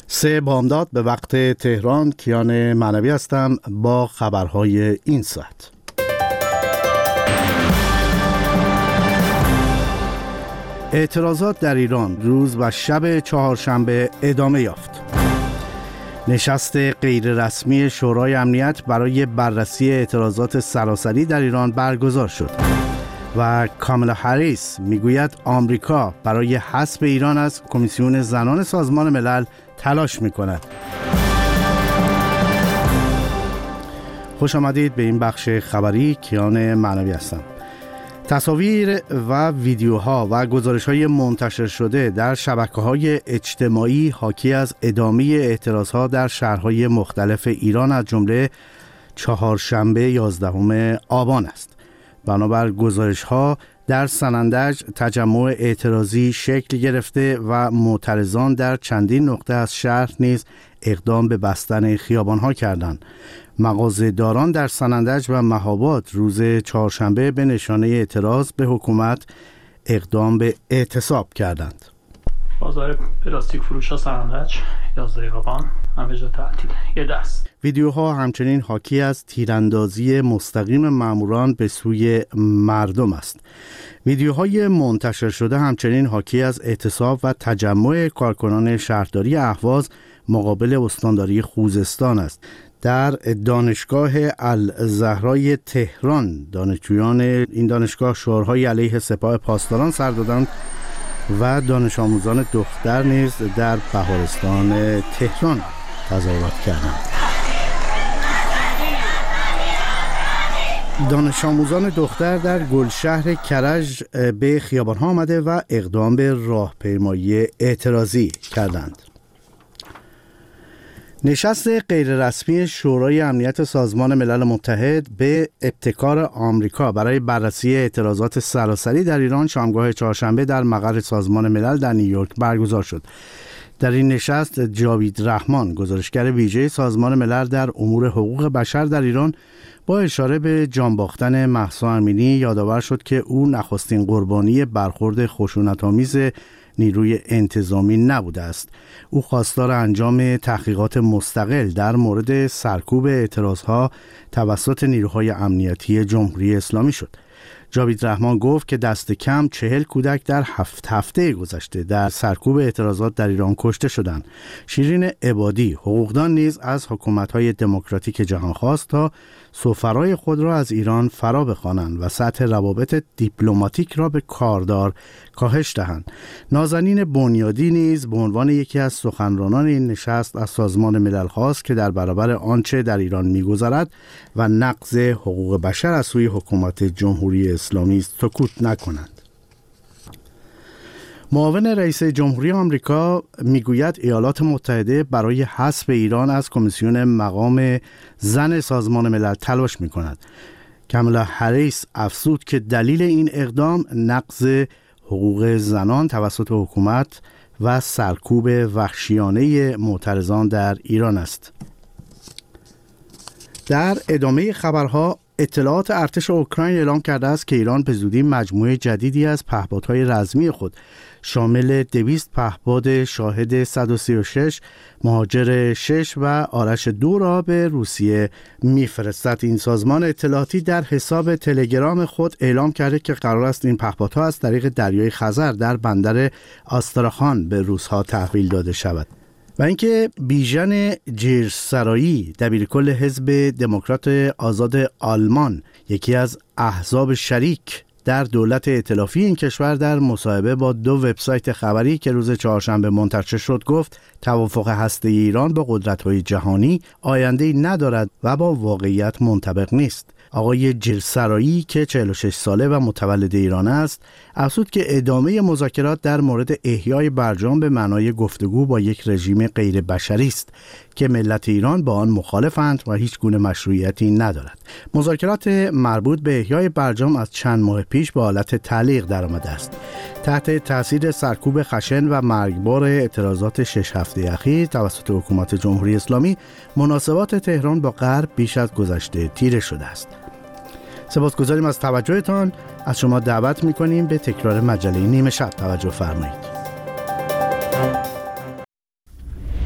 سه بامداد به وقت تهران. کیان معنوی هستم با خبرهای این ساعت. اعتراضات در ایران روز و شب چهارشنبه ادامه یافت. نشست غیررسمی شورای امنیت برای بررسی اعتراضات سراسری در ایران برگزار شد و کامالا هریس میگوید آمریکا برای حذف ایران از کمیسیون زنان سازمان ملل تلاش میکند. خوش آمدید به این بخش خبری. کیان معنوی هستم. تصاویر و ویدیوها و گزارش‌های منتشر شده در شبکه‌های اجتماعی حاکی از ادامه اعتراضها در شهرهای مختلف ایران از جمله چهارشنبه 11 آبان است. بنابر گزارش‌ها در سنندج تجمع اعتراضی شکل گرفته و معترضان در چندین نقطه از شهر نیز اقدام به بستن خیابان‌ها کردند. مغازه‌داران در سنندج و مهاباد روز چهارشنبه به نشانه اعتراض به حکومت اقدام به اعتصاب کردند. بازار پلاستیک فروشا سنندج 11 آبان همه جا تعطیل. یه دست. ویدیوها همچنین حاکی از تیراندازی مستقیم ماموران به سوی مردم است. ویدیوهای منتشر شده همچنین حاکی از اعتصاب و تجمع کارکنان شهرداری اهواز مقابل استانداری خوزستان است. در دانشگاه الزهرای تهران دانشجویان این دانشگاه شعارهای علیه سپاه پاسداران سر دادند و دانش آموزان دختر نیز در بهارستان تهران تظاهرات کردند. دانش آموزان دختر در گلشهر کرج به خیابان‌ها آمده و اقدام به راهپیمایی اعتراضی کردند. نشست غیررسمی شورای امنیت سازمان ملل متحد به ابتکار آمریکا برای بررسی اعتراضات سراسری در ایران شامگاه چهارشنبه در مقر سازمان ملل در نیویورک برگزار شد. در این نشست جاوید رحمان، گزارشگر ویژه سازمان ملل در امور حقوق بشر در ایران، با اشاره به جان باختن مهسا امینی یادآور شد که او نخستین قربانی برخورد خشونت‌آمیز نیروی انتظامی نبوده است. او خواستار انجام تحقیقات مستقل در مورد سرکوب اعتراضها توسط نیروهای امنیتی جمهوری اسلامی شد. جاوید رحمان گفت که دست کم 40 کودک در 7 هفته گذشته در سرکوب اعتراضات در ایران کشته شدند. شیرین عبادی، حقوقدان، نیز از حکومت‌های دموکراتیک جهان خواست تا سفرای خود را از ایران فرا بخوانند و سطح روابط دیپلماتیک را به کاردار کاهش دهند. نازنین بنیادی نیز به عنوان یکی از سخنرانان این نشست از سازمان ملل خواست که در برابر آنچه در ایران می‌گذرد و نقض حقوق بشر از سوی حکومت جمهوری اسلامی است سکوت نکنند. معاون رئیس جمهوری آمریکا میگوید ایالات متحده برای حذف ایران از کمیسیون مقام زن سازمان ملل تلاش می‌کند. کامالا هریس افزود که دلیل این اقدام نقض حقوق زنان توسط حکومت و سرکوب وحشیانه معترضان در ایران است. در ادامه خبرها، اطلاعات ارتش اوکراین اعلام کرده است که ایران به زودی مجموعه جدیدی از پهپادهای رزمی خود شامل 200 پهپاد شاهد 136، مهاجر 6 و آرش 2 را به روسیه میفرستد. این سازمان اطلاعاتی در حساب تلگرام خود اعلام کرده که قرار است این پهپادها از طریق دریای خزر در بندر آستراخان به روس‌ها تحویل داده شود. و اینکه بیژن جیرسرایی، دبیرکل حزب دموکرات آزاد آلمان، یکی از احزاب شریک در دولت ائتلافی این کشور، در مصاحبه با 2 وبسایت خبری که روز چهارشنبه منتشر شد گفت توافق هسته‌ای ایران با قدرت‌های جهانی آینده‌ای ندارد و با واقعیت منطبق نیست. آقای جیرسرایی که 46 ساله و متولد ایران است، افزود که ادامه مذاکرات در مورد احیای برجام به معنای گفتگو با یک رژیم غیر بشری است که ملت ایران با آن مخالفند و هیچ گونه مشروعیتی ندارد. مذاکرات مربوط به احیای برجام از چند ماه پیش به حالت تعلیق درآمده است. تحت تاثیر سرکوب خشن و مرگبار اعتراضات 6 هفته اخیر توسط حکومت جمهوری اسلامی، مناسبات تهران با غرب بیش از گذشته تیره شده است. سپاسگزاریم از توجهتان. از شما دعوت می‌کنیم به تکرار مجله نیمه شب توجه فرمایید.